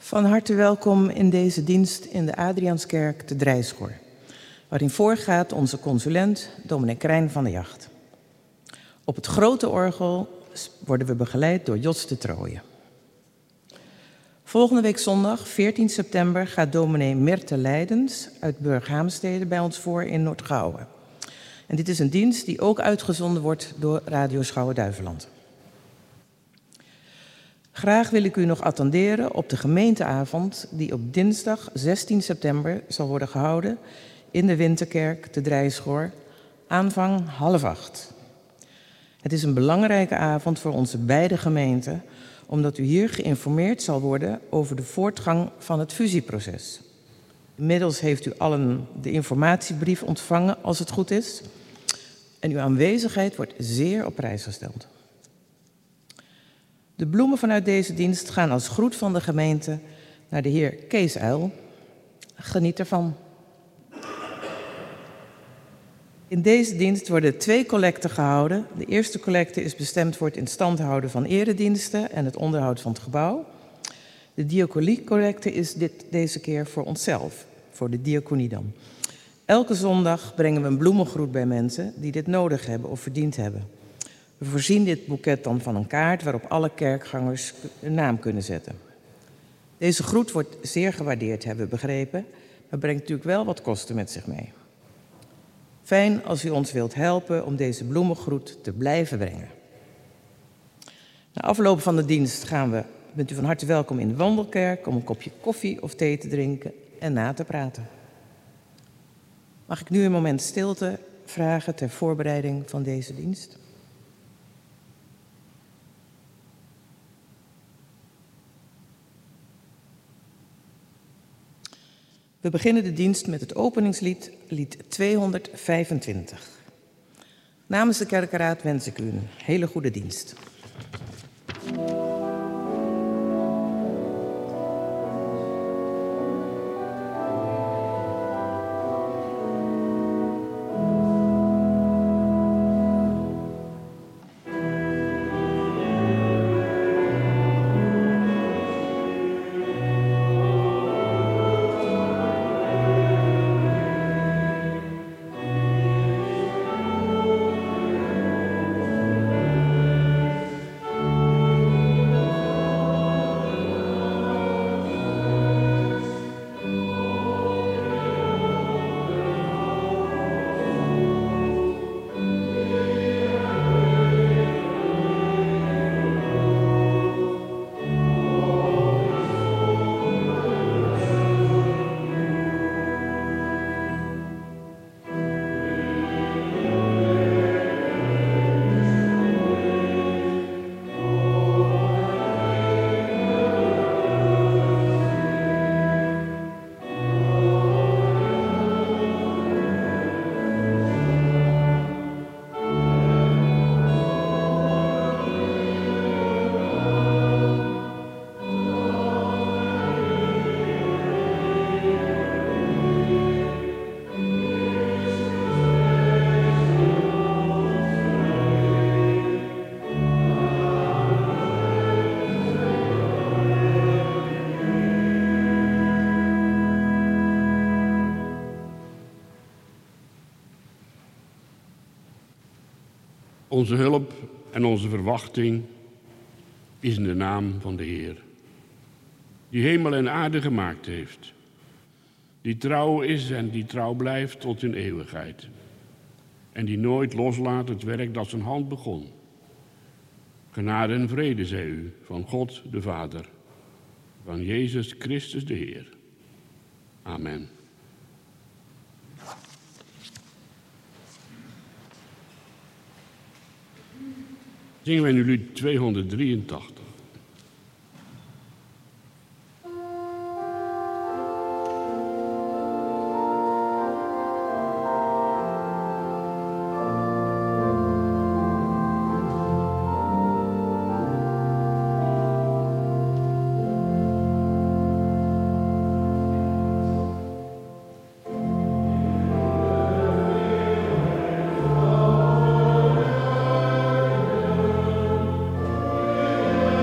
Van harte welkom in deze dienst in de Adriaanskerk te Drijschor, waarin voorgaat onze consulent, dominee Krijn van de Jacht. Op het grote orgel worden we begeleid door Jos de Trooijen. Volgende week zondag, 14 september, gaat dominee Mirte Leidens uit Burghaamstede bij ons voor in Noordgouwen. En dit is een dienst die ook uitgezonden wordt door Radio Schouwen-Duiveland. Graag wil ik u nog attenderen op de gemeenteavond die op dinsdag 16 september zal worden gehouden in de Winterkerk te Drijschor, aanvang 7:30. Het is een belangrijke avond voor onze beide gemeenten, omdat u hier geïnformeerd zal worden over de voortgang van het fusieproces. Inmiddels heeft u allen de informatiebrief ontvangen, als het goed is. En uw aanwezigheid wordt zeer op prijs gesteld. De bloemen vanuit deze dienst gaan als groet van de gemeente naar de heer Kees Uil. Geniet ervan. In deze dienst worden 2 collecten gehouden. De eerste collecte is bestemd voor het in stand houden van erediensten en het onderhoud van het gebouw. De diaconiecollecte is deze keer voor onszelf, voor de diaconie dan. Elke zondag brengen we een bloemengroet bij mensen die dit nodig hebben of verdiend hebben. We voorzien dit boeket dan van een kaart waarop alle kerkgangers een naam kunnen zetten. Deze groet wordt zeer gewaardeerd, hebben we begrepen, maar brengt natuurlijk wel wat kosten met zich mee. Fijn als u ons wilt helpen om deze bloemengroet te blijven brengen. Na afloop van de dienst bent u van harte welkom in de wandelkerk om een kopje koffie of thee te drinken en na te praten. Mag ik nu een moment stilte vragen ter voorbereiding van deze dienst? We beginnen de dienst met het openingslied, lied 225. Namens de kerkenraad wens ik u een hele goede dienst. Onze hulp en onze verwachting is in de naam van de Heer, die hemel en aarde gemaakt heeft, die trouw is en die trouw blijft tot in eeuwigheid en die nooit loslaat het werk dat zijn hand begon. Genade en vrede zij u van God de Vader, van Jezus Christus de Heer. Amen. Zingen wij nu lied 283. Oh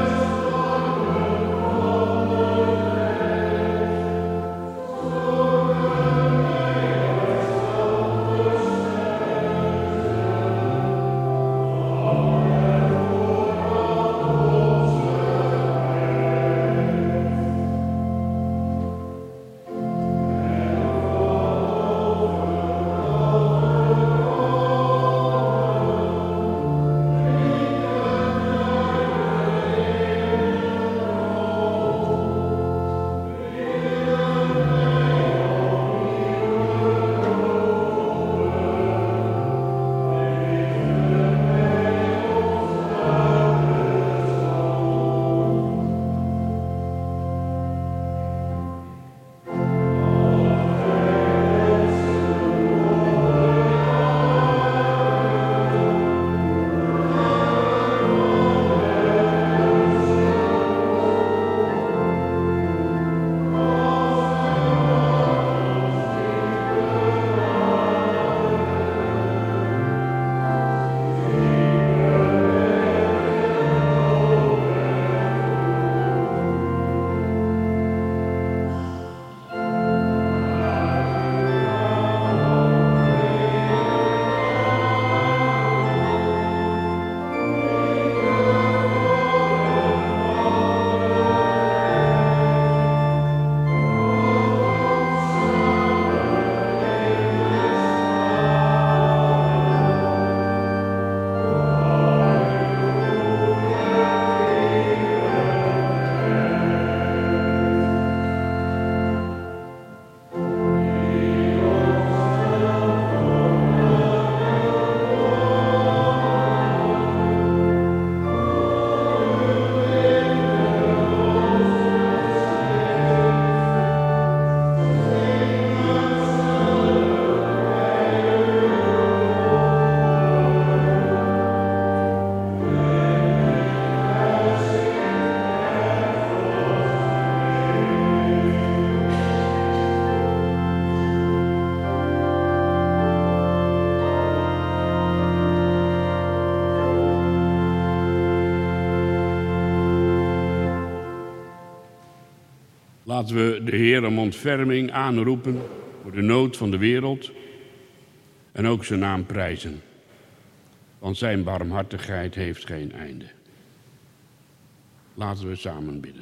Laten we de Heer om ontferming aanroepen voor de nood van de wereld en ook zijn naam prijzen. Want zijn barmhartigheid heeft geen einde. Laten we samen bidden.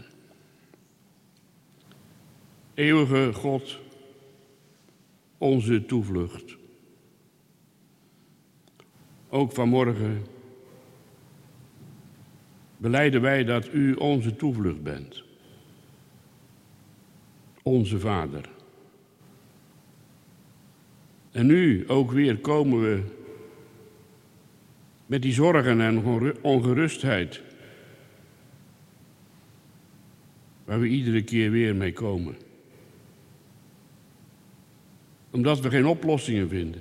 Eeuwige God, onze toevlucht. Ook vanmorgen belijden wij dat u onze toevlucht bent. Onze Vader. En nu ook weer komen we met die zorgen en ongerustheid waar we iedere keer weer mee komen. Omdat we geen oplossingen vinden.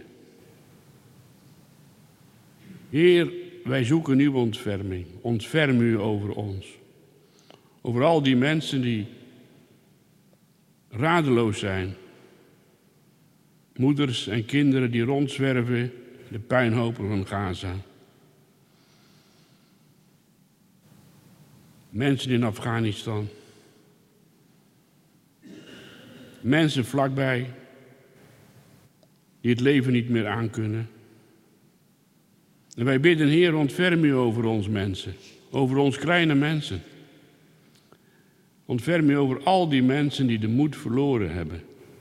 Heer, wij zoeken uw ontferming. Ontferm u over ons. Over al die mensen die radeloos zijn. Moeders en kinderen die rondzwerven in de puinhopen van Gaza. Mensen in Afghanistan. Mensen vlakbij die het leven niet meer aankunnen. En wij bidden, Heer, ontferm u over ons mensen, over ons kleine mensen. Ontferm u over al die mensen die de moed verloren hebben.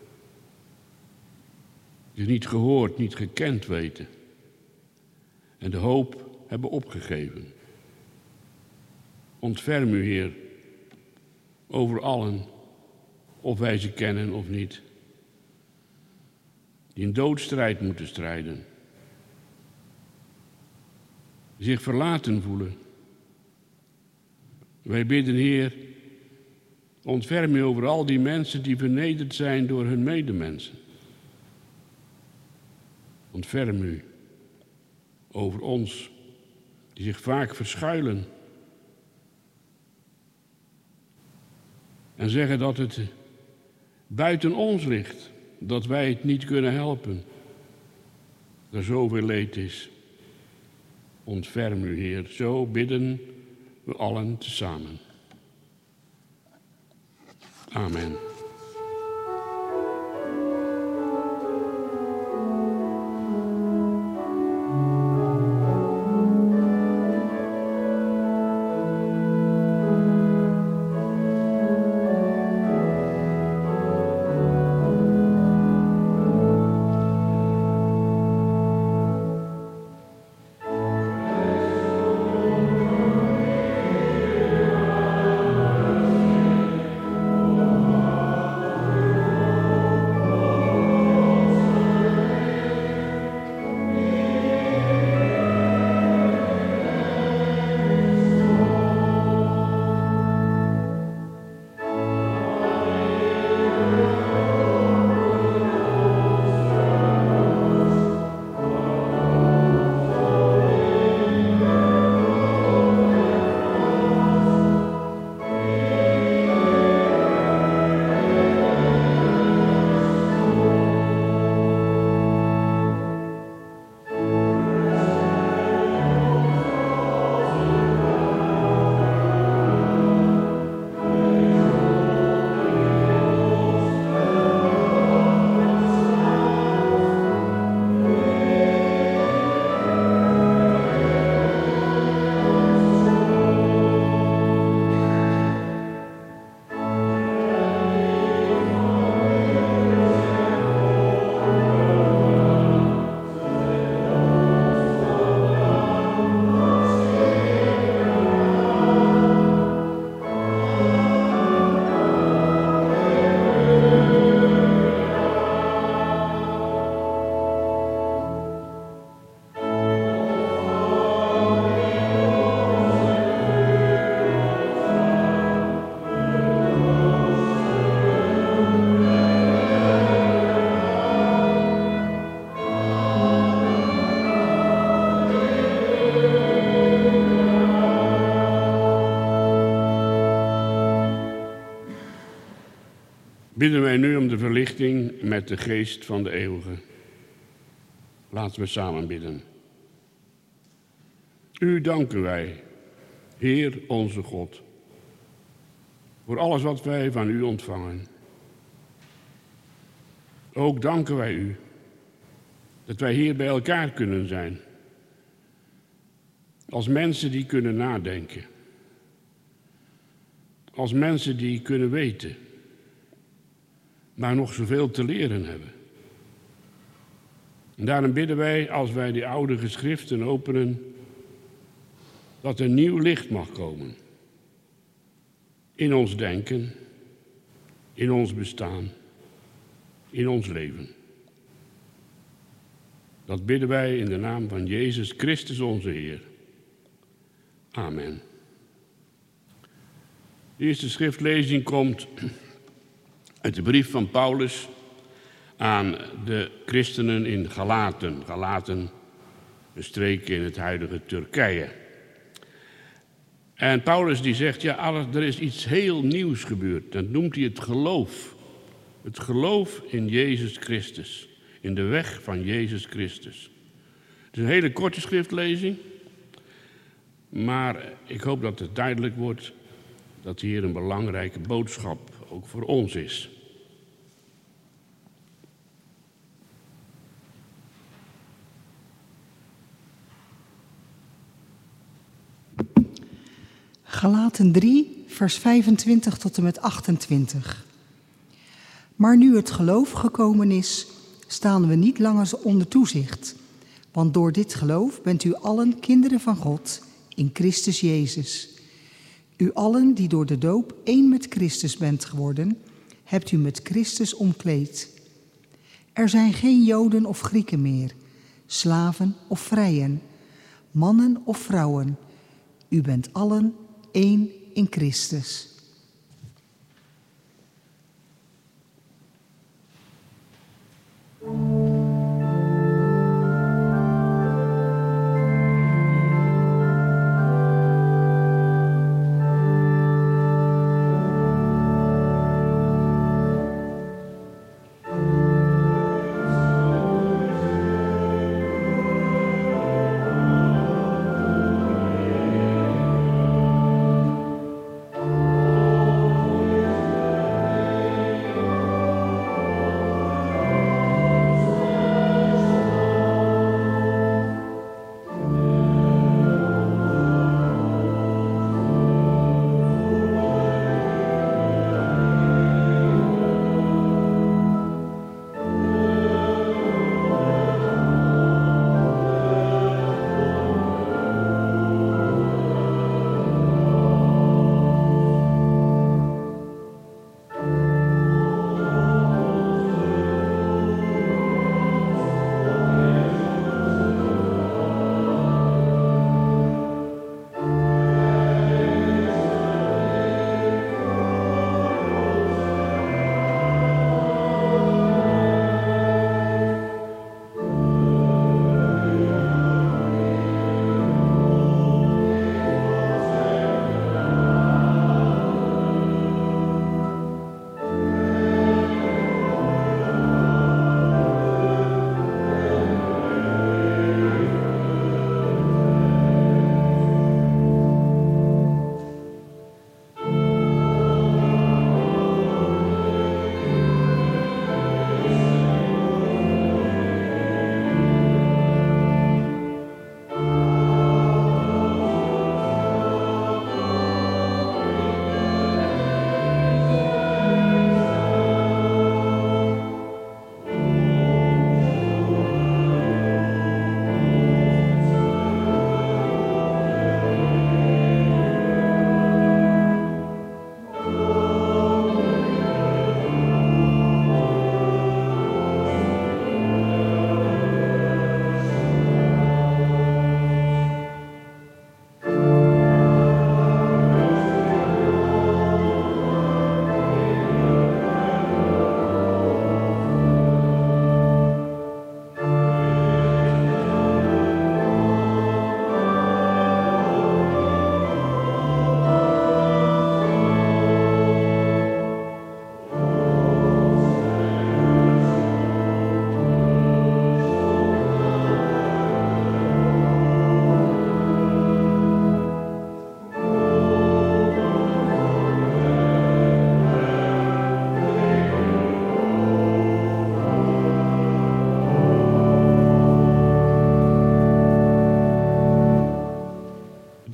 Die niet gehoord, niet gekend weten. En de hoop hebben opgegeven. Ontferm u, Heer, over allen, of wij ze kennen of niet. Die een doodstrijd moeten strijden. Die zich verlaten voelen. Wij bidden, Heer, ontferm u over al die mensen die vernederd zijn door hun medemensen. Ontferm u over ons, die zich vaak verschuilen. En zeggen dat het buiten ons ligt, dat wij het niet kunnen helpen. Dat er zoveel leed is. Ontferm u, Heer, zo bidden we allen tezamen. Amen. Bidden wij nu om de verlichting met de geest van de eeuwige. Laten we samen bidden. U danken wij, Heer onze God, voor alles wat wij van u ontvangen. Ook danken wij u dat wij hier bij elkaar kunnen zijn. Als mensen die kunnen nadenken. Als mensen die kunnen weten, maar nog zoveel te leren hebben. En daarom bidden wij, als wij die oude geschriften openen, dat er nieuw licht mag komen. In ons denken, in ons bestaan, in ons leven. Dat bidden wij in de naam van Jezus Christus onze Heer. Amen. De eerste schriftlezing komt uit de brief van Paulus aan de christenen in Galaten. Galaten, een streek in het huidige Turkije. En Paulus die zegt, ja, er is iets heel nieuws gebeurd. Dat noemt hij het geloof. Het geloof in Jezus Christus. In de weg van Jezus Christus. Het is een hele korte schriftlezing. Maar ik hoop dat het duidelijk wordt dat hier een belangrijke boodschap ook voor ons is. Galaten 3, vers 25 tot en met 28. Maar nu het geloof gekomen is, staan we niet langer onder toezicht. Want door dit geloof bent u allen kinderen van God in Christus Jezus. U allen die door de doop één met Christus bent geworden, hebt u met Christus omkleed. Er zijn geen Joden of Grieken meer, slaven of vrijen, mannen of vrouwen. U bent allen één in Christus.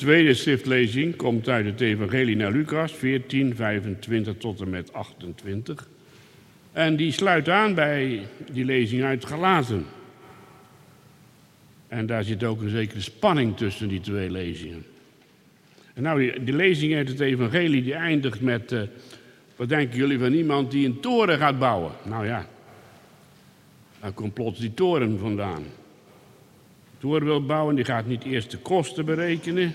tweede schriftlezing komt uit het evangelie naar Lucas, 14, 25 tot en met 28. En die sluit aan bij die lezing uit Galaten. En daar zit ook een zekere spanning tussen die twee lezingen. En nou, die lezing uit het evangelie die eindigt met... wat denken jullie van iemand die een toren gaat bouwen? Nou ja, daar komt plots die toren vandaan. Een toren wil bouwen, die gaat niet eerst de kosten berekenen.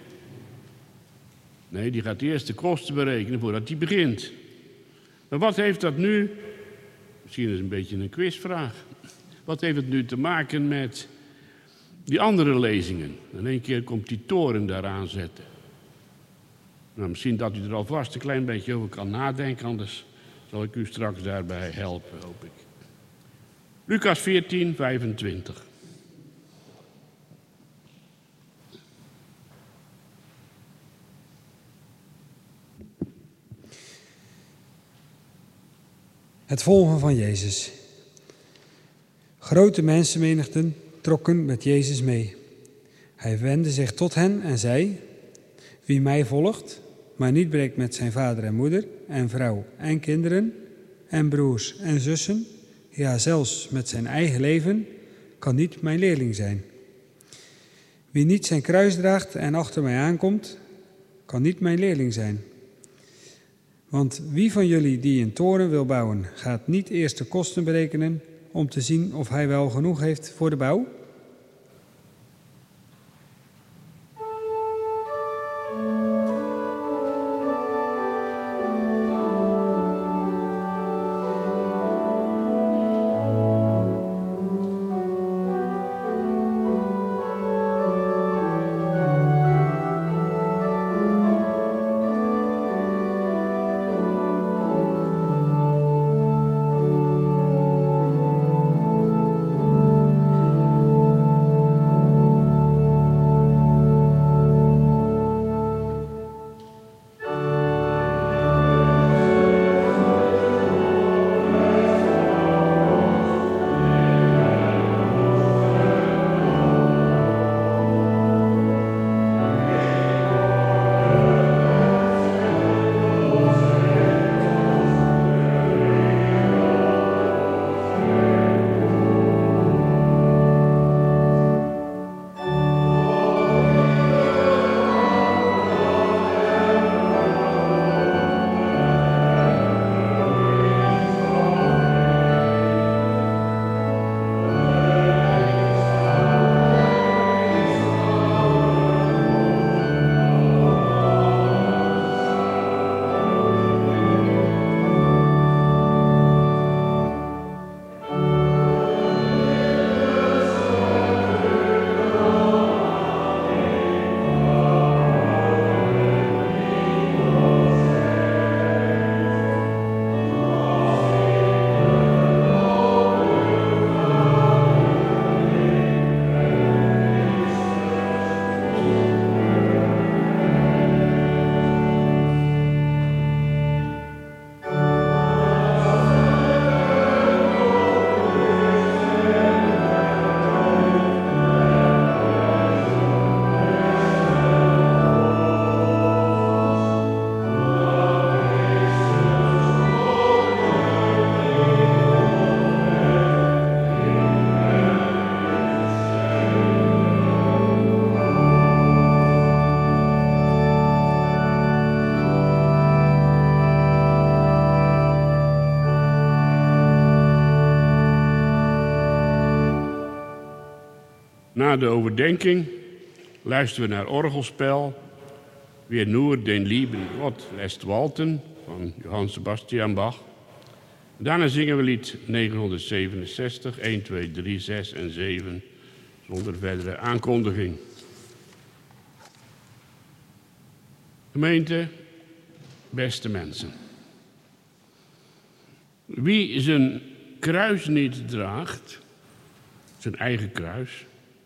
Nee, die gaat eerst de kosten berekenen voordat die begint. Maar wat heeft dat nu... Misschien is het een beetje een quizvraag. Wat heeft het nu te maken met die andere lezingen? In één keer komt die toren daaraan zetten. Nou, misschien dat u er alvast een klein beetje over kan nadenken, anders zal ik u straks daarbij helpen, hoop ik. Lucas 14, 25. Het volgen van Jezus. Grote mensenmenigten trokken met Jezus mee. Hij wendde zich tot hen en zei: wie mij volgt, maar niet breekt met zijn vader en moeder en vrouw en kinderen en broers en zussen, ja zelfs met zijn eigen leven, kan niet mijn leerling zijn. Wie niet zijn kruis draagt en achter mij aankomt, kan niet mijn leerling zijn. Want wie van jullie die een toren wil bouwen, gaat niet eerst de kosten berekenen om te zien of hij wel genoeg heeft voor de bouw? Na de overdenking luisteren we naar orgelspel Weer nur den lieben Gott lässt walten van Johann Sebastian Bach. Daarna zingen we lied 967, 1, 2, 3, 6 en 7 zonder verdere aankondiging. Gemeente, beste mensen. Wie zijn kruis niet draagt, zijn eigen kruis,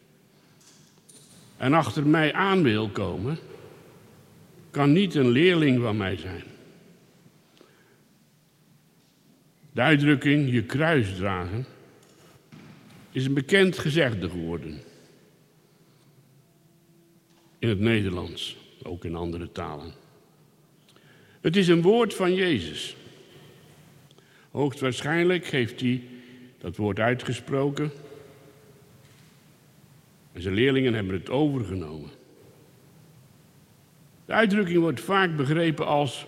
en achter mij aan wil komen, kan niet een leerling van mij zijn. De uitdrukking je kruis dragen is een bekend gezegde geworden. in het Nederlands, ook in andere talen. Het is een woord van Jezus. Hoogstwaarschijnlijk heeft hij dat woord uitgesproken en zijn leerlingen hebben het overgenomen. De uitdrukking wordt vaak begrepen als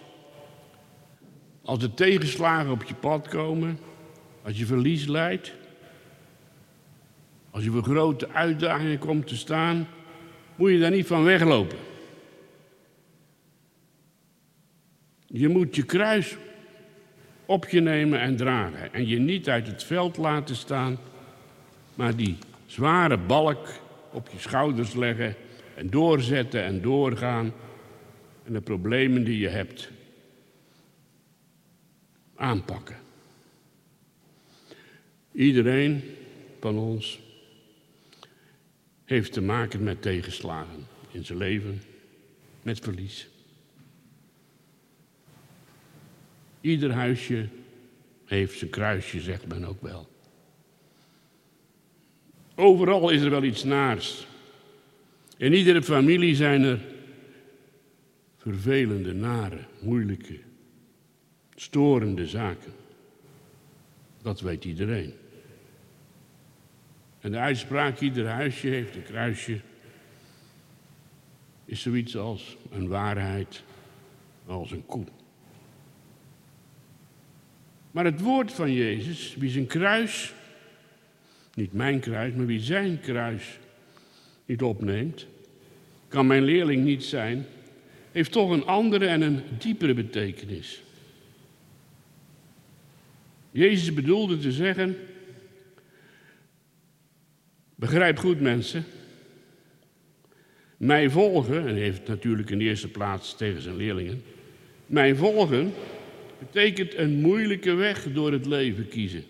er tegenslagen op je pad komen, als je verlies lijdt, als je voor grote uitdagingen komt te staan, moet je daar niet van weglopen. Je moet je kruis op je nemen en dragen en je niet uit het veld laten staan, maar die zware balk op je schouders leggen en doorzetten en doorgaan en de problemen die je hebt aanpakken. Iedereen van ons heeft te maken met tegenslagen in zijn leven, met verlies. Ieder huisje heeft zijn kruisje, zegt men ook wel. Overal is er wel iets naars. In iedere familie zijn er vervelende, nare, moeilijke, storende zaken. Dat weet iedereen. En de uitspraak, ieder huisje heeft een kruisje, is zoiets als een waarheid, als een koe. Maar het woord van Jezus, wie zijn kruis, niet mijn kruis, maar wie zijn kruis niet opneemt, kan mijn leerling niet zijn, heeft toch een andere en een diepere betekenis. Jezus bedoelde te zeggen, begrijp goed mensen, mij volgen, en hij heeft het natuurlijk in de eerste plaats tegen zijn leerlingen, mij volgen betekent een moeilijke weg door het leven kiezen.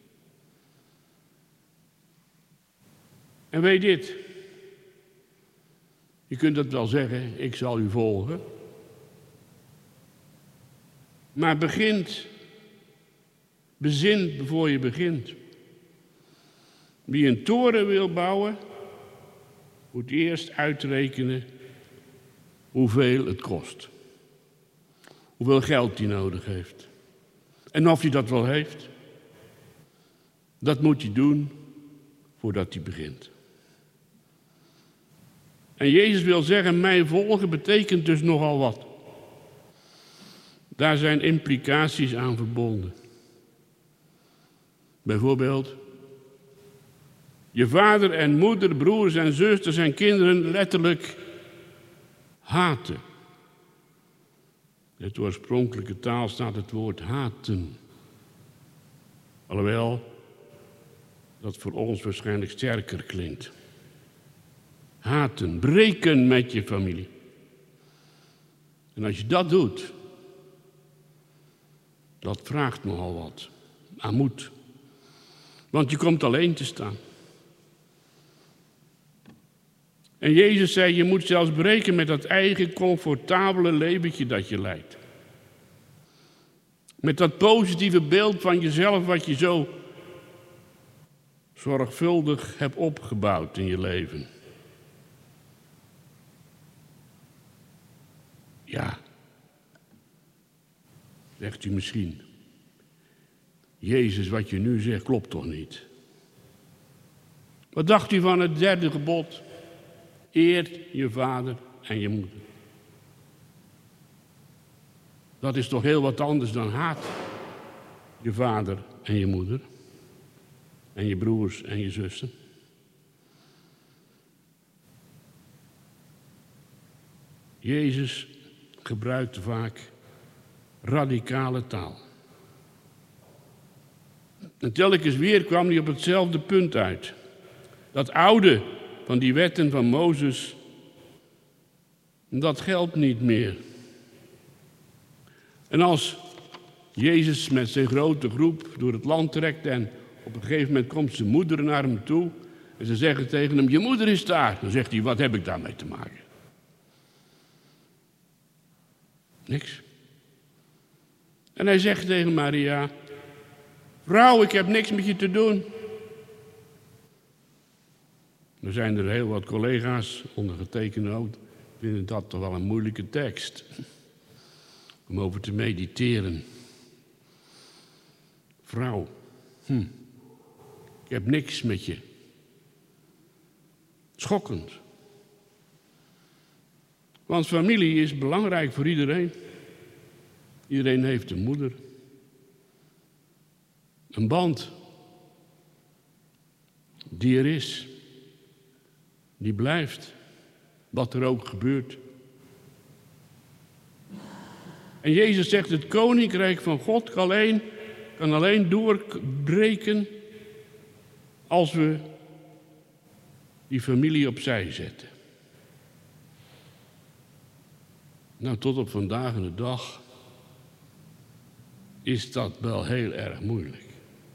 En weet dit, je kunt dat wel zeggen, ik zal u volgen, maar bezin voor je begint. Wie een toren wil bouwen, moet eerst uitrekenen hoeveel het kost. Hoeveel geld hij nodig heeft. En of hij dat wel heeft, dat moet hij doen voordat hij begint. En Jezus wil zeggen, mij volgen betekent dus nogal wat. Daar zijn implicaties aan verbonden. Bijvoorbeeld, je vader en moeder, broers en zusters en kinderen letterlijk haten. In de oorspronkelijke taal staat het woord haten. Alhoewel dat voor ons waarschijnlijk sterker klinkt. Haten, breken met je familie. En als je dat doet, dat vraagt nogal wat aan moed. Want je komt alleen te staan. En Jezus zei, je moet zelfs breken met dat eigen comfortabele leventje dat je leidt. Met dat positieve beeld van jezelf wat je zo zorgvuldig hebt opgebouwd in je leven. Ja, zegt u misschien. Jezus, wat je nu zegt, klopt toch niet? Wat dacht u van het derde gebod? Eer je vader en je moeder. Dat is toch heel wat anders dan haat je vader en je moeder. En je broers en je zussen. Jezus gebruikte vaak radicale taal. En telkens weer kwam hij op hetzelfde punt uit. Dat oude van die wetten van Mozes, dat geldt niet meer. En als Jezus met zijn grote groep door het land trekt en op een gegeven moment komt zijn moeder naar hem toe en ze zeggen tegen hem, je moeder is daar. Dan zegt hij, wat heb ik daarmee te maken? Niks. En hij zegt tegen Maria, vrouw, ik heb niks met je te doen. Er zijn er heel wat collega's, ondergetekende ook, vind dat toch wel een moeilijke tekst om over te mediteren. Vrouw, ik heb niks met je. Schokkend. Want familie is belangrijk voor iedereen. Iedereen heeft een moeder. Een band die er is. Die blijft. Wat er ook gebeurt. En Jezus zegt, het koninkrijk van God kan alleen doorbreken als we die familie opzij zetten. Nou, tot op vandaag de dag is dat wel heel erg moeilijk.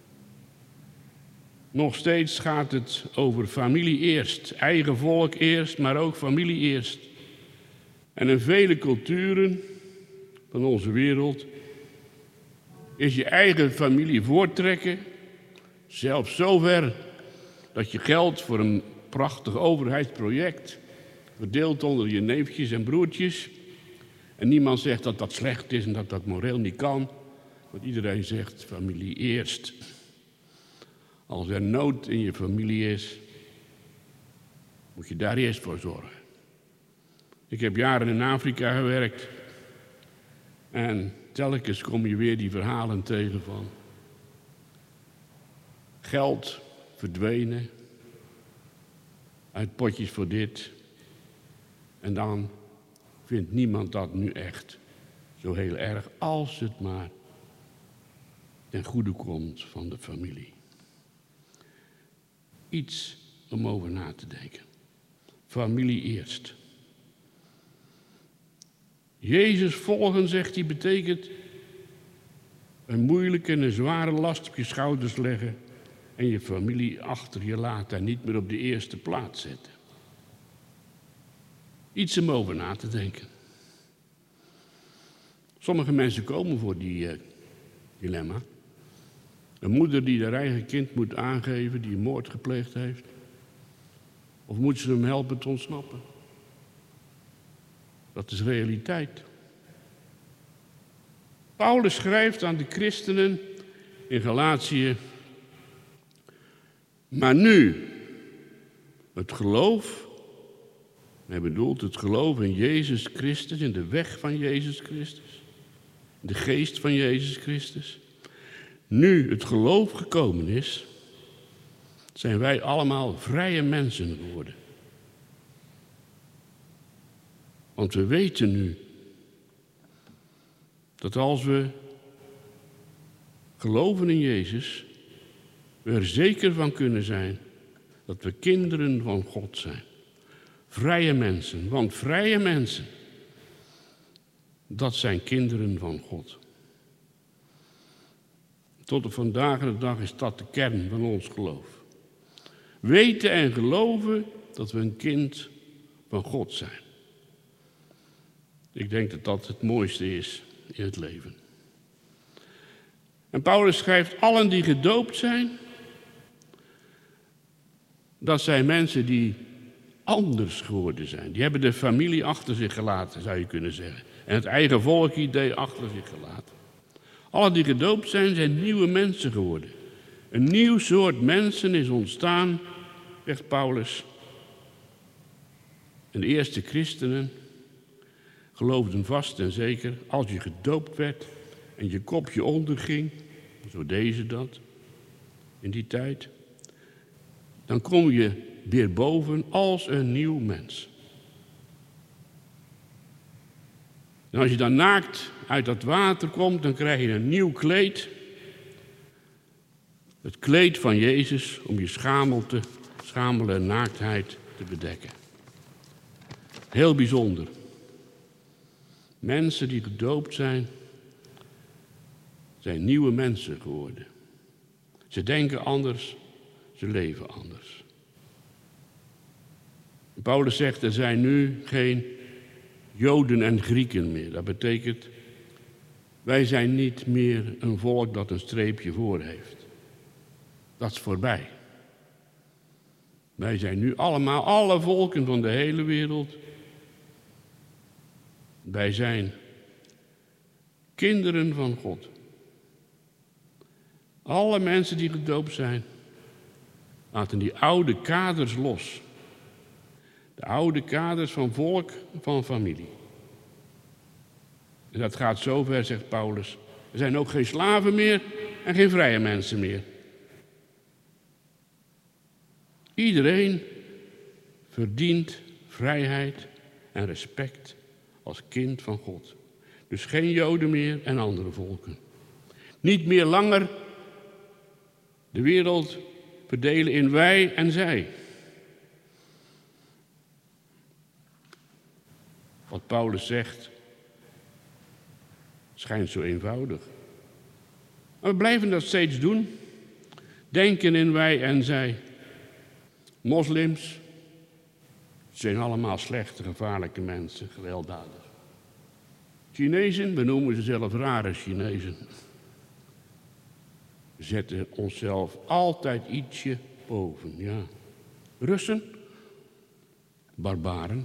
Nog steeds gaat het over familie eerst, eigen volk eerst, maar ook familie eerst. En in vele culturen van onze wereld is je eigen familie voortrekken, zelfs zover dat je geld voor een prachtig overheidsproject verdeelt onder je neefjes en broertjes. En niemand zegt dat dat slecht is en dat dat moreel niet kan, want iedereen zegt familie eerst. Als er nood in je familie is, moet je daar eerst voor zorgen. Ik heb jaren in Afrika gewerkt en telkens kom je weer die verhalen tegen van geld verdwenen uit potjes voor dit. En dan vindt niemand dat nu echt zo heel erg, als het maar ten goede komt van de familie. Iets om over na te denken. Familie eerst. Jezus volgen, zegt hij, betekent een moeilijke en een zware last op je schouders leggen en je familie achter je laten en niet meer op de eerste plaats zetten. Iets om over na te denken. Sommige mensen komen voor die dilemma. Een moeder die haar eigen kind moet aangeven, die een moord gepleegd heeft. Of moet ze hem helpen te ontsnappen? Dat is realiteit. Paulus schrijft aan de christenen in Galatië. Maar nu, het geloof, hij bedoelt het geloof in Jezus Christus, in de weg van Jezus Christus, de geest van Jezus Christus. Nu het geloof gekomen is, zijn wij allemaal vrije mensen geworden. Want we weten nu dat als we geloven in Jezus, we er zeker van kunnen zijn dat we kinderen van God zijn. Vrije mensen, want vrije mensen, dat zijn kinderen van God. Tot op vandaag de dag is dat de kern van ons geloof. Weten en geloven dat we een kind van God zijn. Ik denk dat dat het mooiste is in het leven. En Paulus schrijft, allen die gedoopt zijn, dat zijn mensen die anders geworden zijn. Die hebben de familie achter zich gelaten, zou je kunnen zeggen. En het eigen volkidee achter zich gelaten. Allen die gedoopt zijn, zijn nieuwe mensen geworden. Een nieuw soort mensen is ontstaan, zegt Paulus. En de eerste christenen geloofden vast en zeker, als je gedoopt werd en je kopje onderging, zo deden ze dat in die tijd, dan kom je weer boven als een nieuw mens. En als je dan naakt uit dat water komt, dan krijg je een nieuw kleed. Het kleed van Jezus om je schamele naaktheid te bedekken. Heel bijzonder. Mensen die gedoopt zijn nieuwe mensen geworden. Ze denken anders, ze leven anders. Paulus zegt, er zijn nu geen Joden en Grieken meer. Dat betekent, wij zijn niet meer een volk dat een streepje voor heeft. Dat is voorbij. Wij zijn nu allemaal, alle volken van de hele wereld, Wij zijn kinderen van God. Alle mensen die gedoopt zijn, laten die oude kaders los. De oude kaders van volk, van familie. En dat gaat zover, zegt Paulus. Er zijn ook geen slaven meer en geen vrije mensen meer. Iedereen verdient vrijheid en respect als kind van God. Dus geen Joden meer en andere volken. Niet meer langer de wereld verdelen in wij en zij. Wat Paulus zegt, schijnt zo eenvoudig. Maar we blijven dat steeds doen. Denken in wij en zij. Moslims zijn allemaal slechte, gevaarlijke mensen, gewelddadig. Chinezen, we noemen ze zelf rare Chinezen. We zetten onszelf altijd ietsje boven, ja. Russen, barbaren.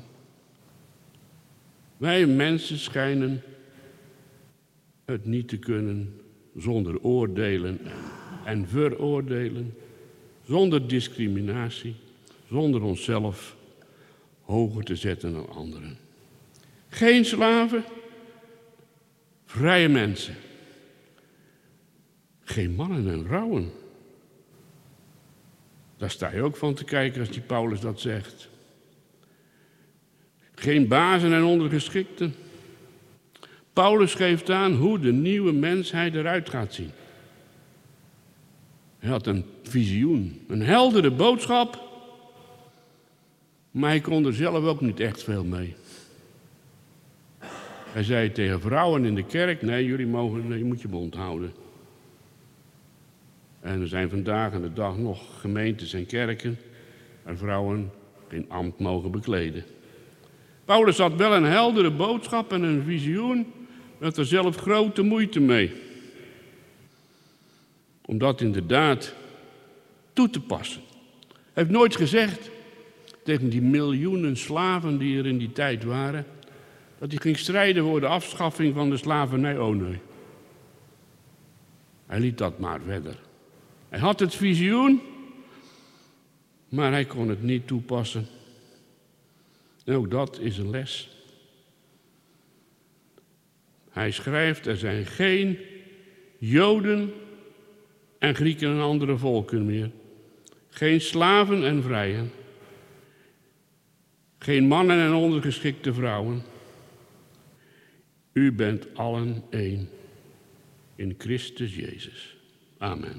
Wij mensen schijnen het niet te kunnen zonder oordelen en veroordelen, zonder discriminatie, zonder onszelf hoger te zetten dan anderen. Geen slaven, vrije mensen. Geen mannen en vrouwen. Daar sta je ook van te kijken als die Paulus dat zegt. Geen bazen en ondergeschikten. Paulus geeft aan hoe de nieuwe mensheid eruit gaat zien. Hij had een visioen, een heldere boodschap, maar hij kon er zelf ook niet echt veel mee. Hij zei tegen vrouwen in de kerk, nee, je moet je mond houden. En er zijn vandaag aan de dag nog gemeentes en kerken waar vrouwen geen ambt mogen bekleden. Paulus had wel een heldere boodschap en een visioen, maar had er zelf grote moeite mee. Om dat inderdaad toe te passen. Hij heeft nooit gezegd tegen die miljoenen slaven die er in die tijd waren, dat hij ging strijden voor de afschaffing van de slavernij. Oh nee. Hij liet dat maar verder. Hij had het visioen, maar hij kon het niet toepassen. En ook dat is een les. Hij schrijft, er zijn geen Joden en Grieken en andere volken meer. Geen slaven en vrijen. Geen mannen en ondergeschikte vrouwen. U bent allen één in Christus Jezus. Amen.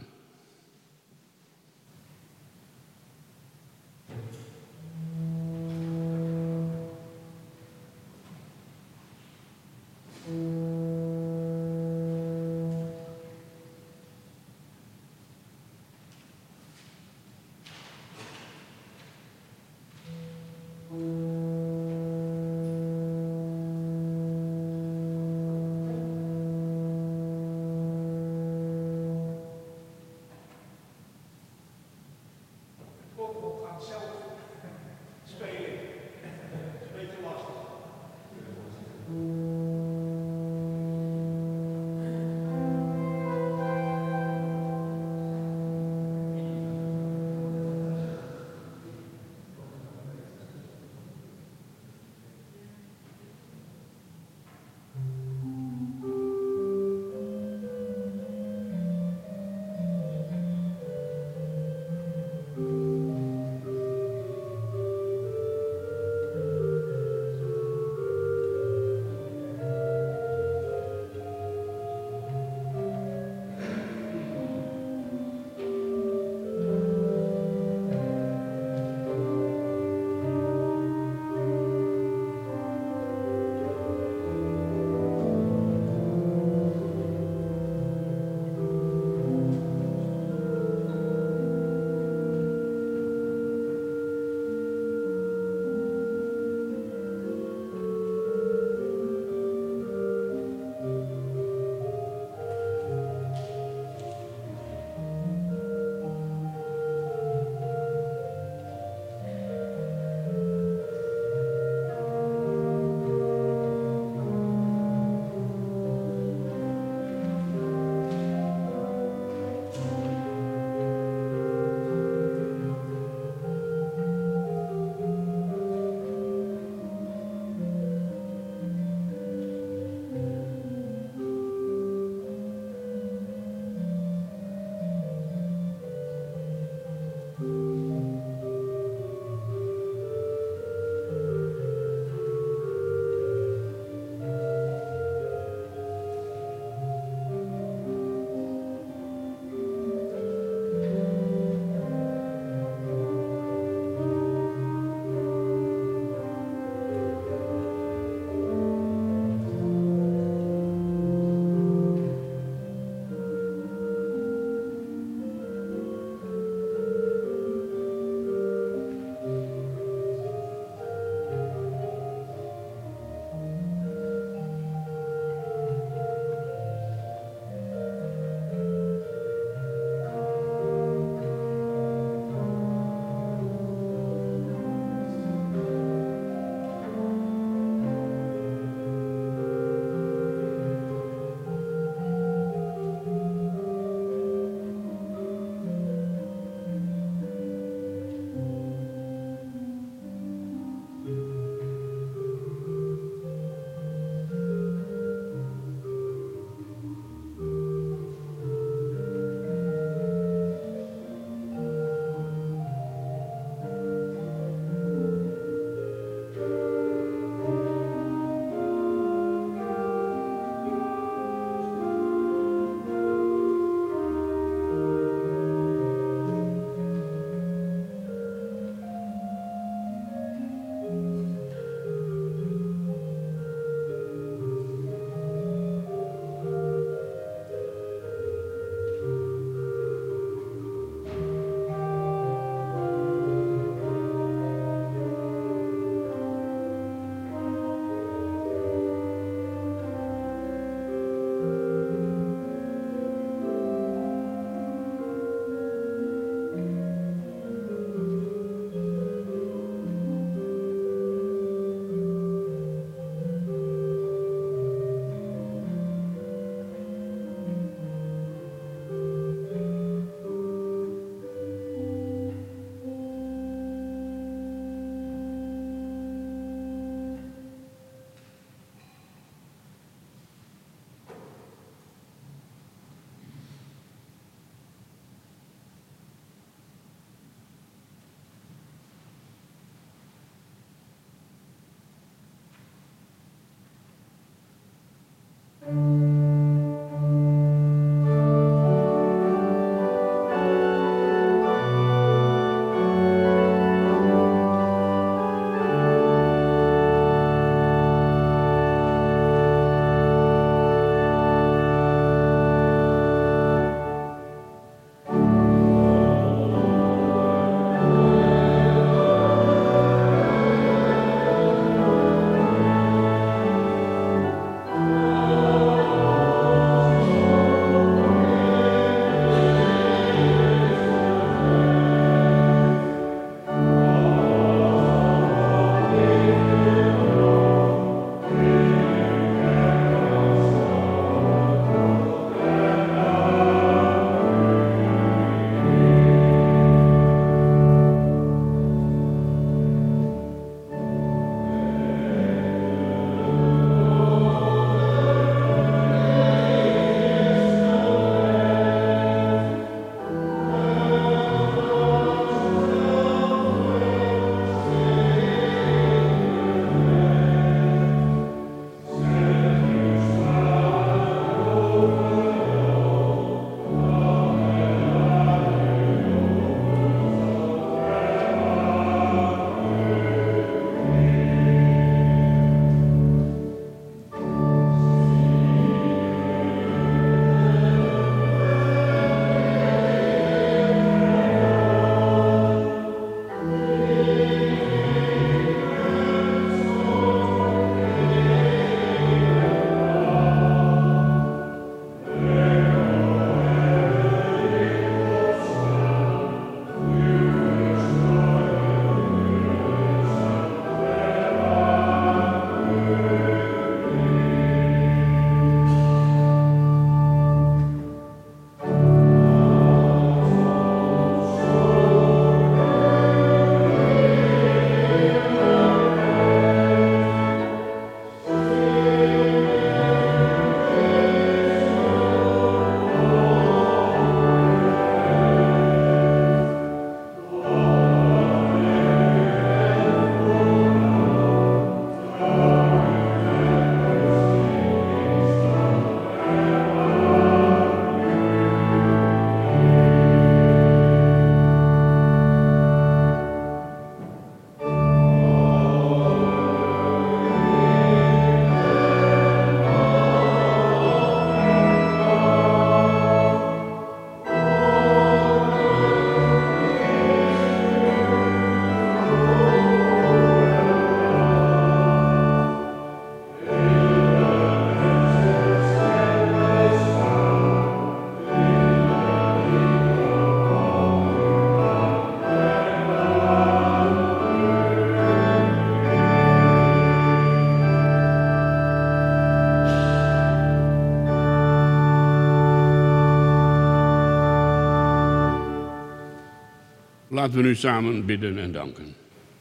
Laten we nu samen bidden en danken.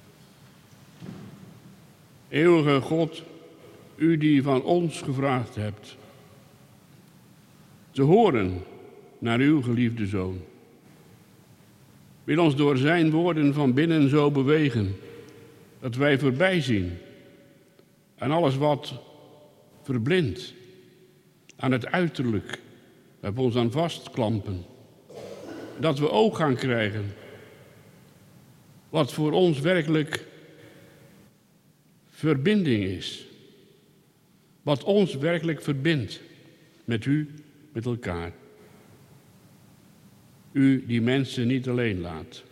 Eeuwige God, u die van ons gevraagd hebt te horen naar uw geliefde Zoon, wil ons door zijn woorden van binnen zo bewegen dat wij voorbij zien aan alles wat verblindt, aan het uiterlijk waar we ons aan vastklampen. Dat we oog gaan krijgen wat voor ons werkelijk verbinding is. Wat ons werkelijk verbindt met u, met elkaar. U die mensen niet alleen laat.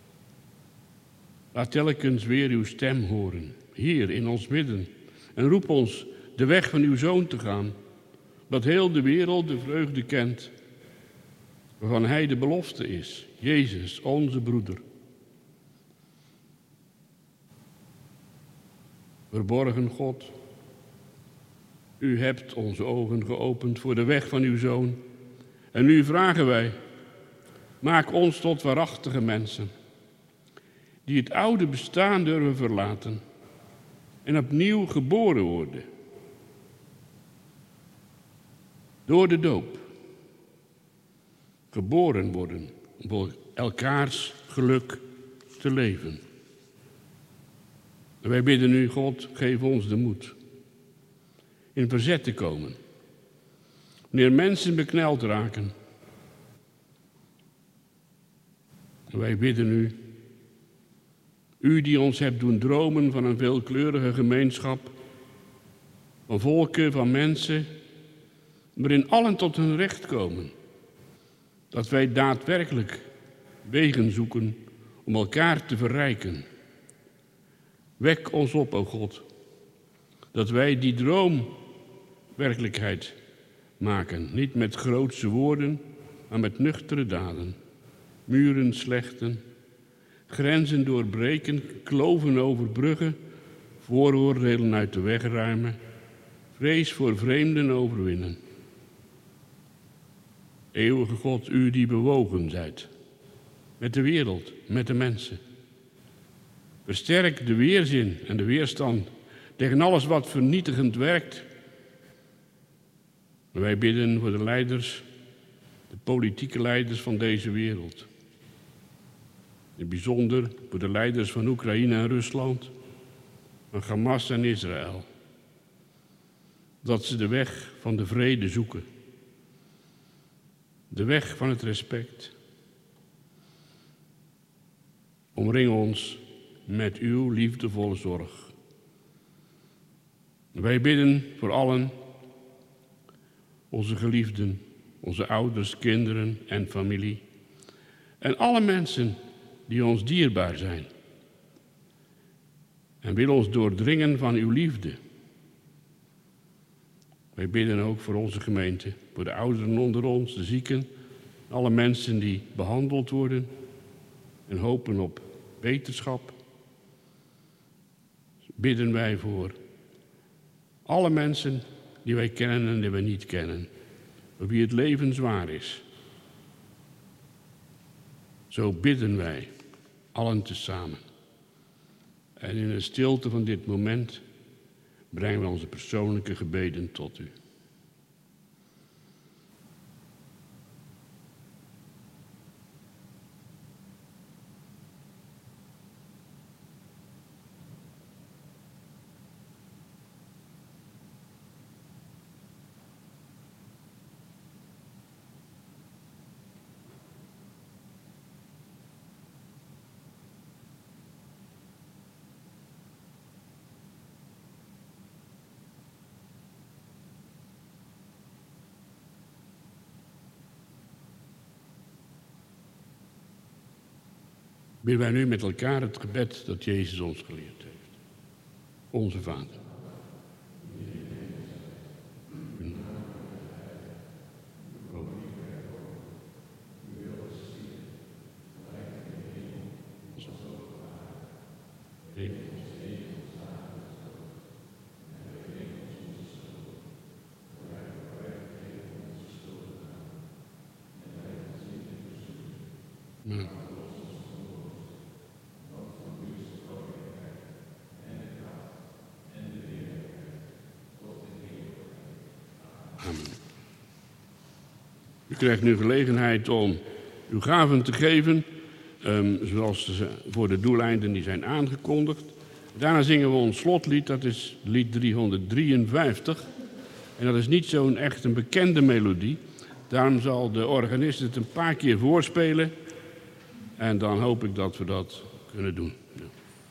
Laat telkens weer uw stem horen, hier in ons midden. En roep ons de weg van uw Zoon te gaan. Dat heel de wereld de vreugde kent, waarvan hij de belofte is. Jezus, onze broeder. Verborgen God, u hebt onze ogen geopend voor de weg van uw Zoon. En nu vragen wij, maak ons tot waarachtige mensen, die het oude bestaan durven verlaten en opnieuw geboren worden. Door de doop. Geboren worden om voor elkaars geluk te leven. En wij bidden u, God, geef ons de moed in verzet te komen. Wanneer mensen bekneld raken. En wij bidden u, u die ons hebt doen dromen van een veelkleurige gemeenschap, van volken, van mensen, waarin allen tot hun recht komen. Dat wij daadwerkelijk wegen zoeken om elkaar te verrijken. Wek ons op, o God, dat wij die droom werkelijkheid maken. Niet met grootse woorden, maar met nuchtere daden. Muren slechten, grenzen doorbreken, kloven overbruggen, vooroordelen uit de weg ruimen, vrees voor vreemden overwinnen. Eeuwige God, u die bewogen zijt, met de wereld, met de mensen. Versterk de weerzin en de weerstand tegen alles wat vernietigend werkt. Wij bidden voor de leiders, de politieke leiders van deze wereld. In het bijzonder voor de leiders van Oekraïne en Rusland, van Hamas en Israël. Dat ze de weg van de vrede zoeken. De weg van het respect. Omring ons met uw liefdevolle zorg. Wij bidden voor allen, onze geliefden, onze ouders, kinderen en familie. En alle mensen die ons dierbaar zijn. En wil ons doordringen van uw liefde. Wij bidden ook voor onze gemeente, voor de ouderen onder ons, de zieken, alle mensen die behandeld worden en hopen op wetenschap. Bidden wij voor alle mensen die wij kennen en die wij niet kennen, voor wie het leven zwaar is. Zo bidden wij, allen tezamen. En in de stilte van dit moment brengen we onze persoonlijke gebeden tot u. Bidden wij nu met elkaar het gebed dat Jezus ons geleerd heeft. Onze Vader. Amen. U krijgt nu gelegenheid om uw gaven te geven, zoals voor de doeleinden die zijn aangekondigd. Daarna zingen we ons slotlied, dat is lied 353. En dat is niet zo'n echt een bekende melodie. Daarom zal de organist het een paar keer voorspelen. En dan hoop ik dat we dat kunnen doen. Ja.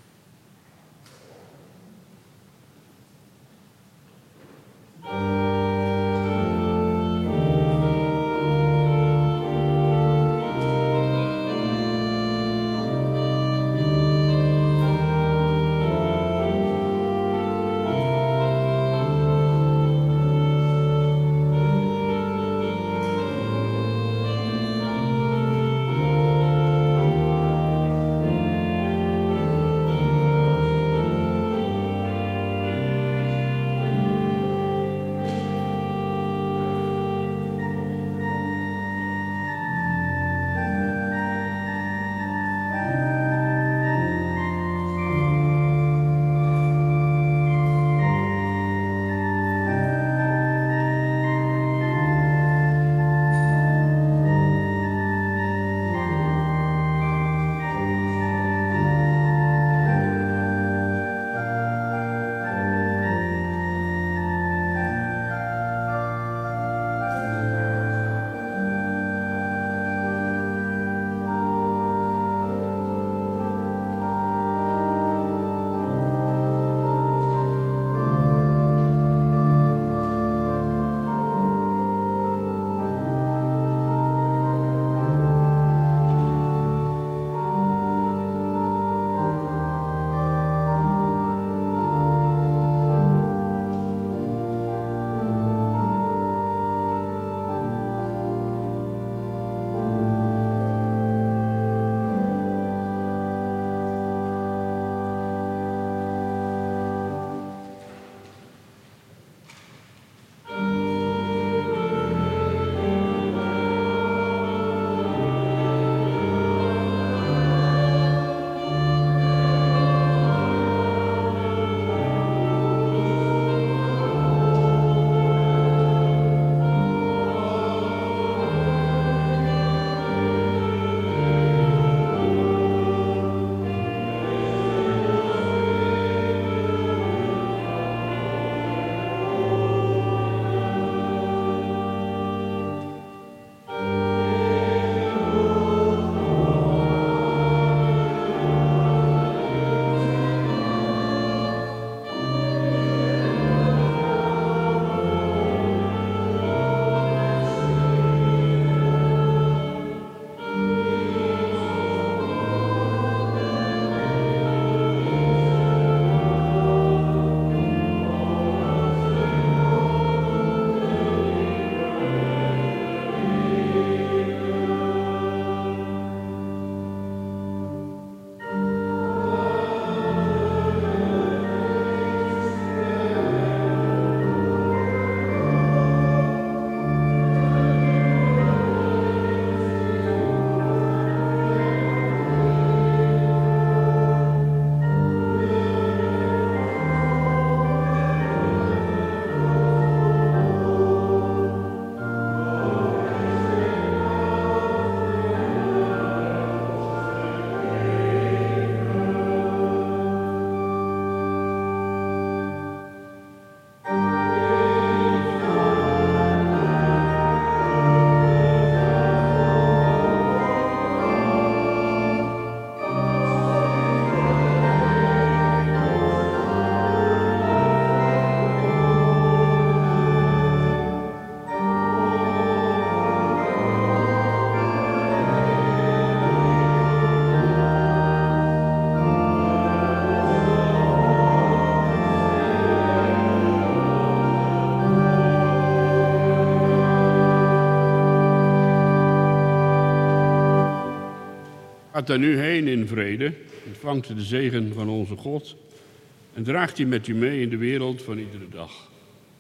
Gaat daar nu heen in vrede, ontvangt de zegen van onze God en draagt die met u mee in de wereld van iedere dag.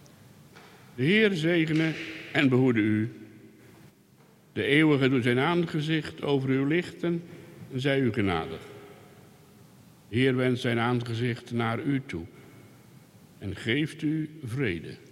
De Heer zegene en behoede u. De eeuwige doet zijn aangezicht over u lichten en zij u genadig. De Heer wenst zijn aangezicht naar u toe en geeft u vrede.